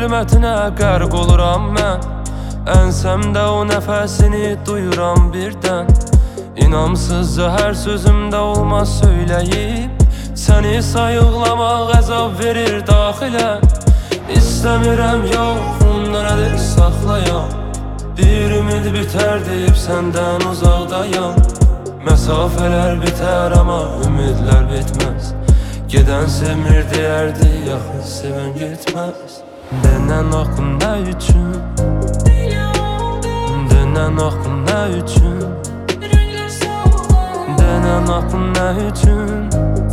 zülmətinə qərq oluram mən. Ənsəmdə o nəfəsini duyuram birdən. İnamsızca hər sözümdə olmaz söyləyib, səni sayıqlamaq əzab verir daxilə. İstəmirəm yox, ondan əli saxlayam. Bir ümid bitər deyib səndən uzaqdayam. Məsafələr bitər amma ümidlər bitməz. Gedən sevmir deyərdi, yaxın sevən getməz. Denən axın nə üçün? Denən axın nə üçün? Denən axın nə üçün?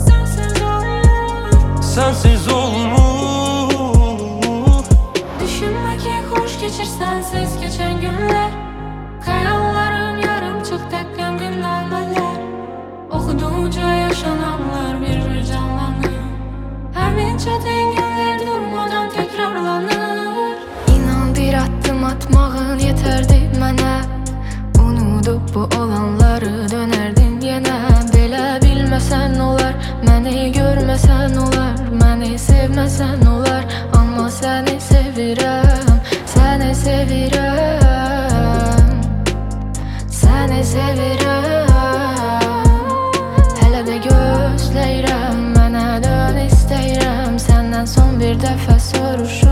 Sensiz olmur. Düşünme ki hoş geçir sensiz geçen günler. Hayallerim yarım çıktı gönlümün almalar. Okuduğunca yaşananlar bir canlanır. Hemen çatın günler durmadan tekrarlanır. İnan bir adım atmağın yeterdi mənə. Unudup bu olanları dönerdin yenə. Belə bilməsən olar, məni görməsən olar, məni sevməsən olar. Amma səni sevirəm, səni sevirəm, səni sevirəm. Hələ də gözləyirəm, mənə dön istəyirəm. Səndən son bir dəfə soruşuram.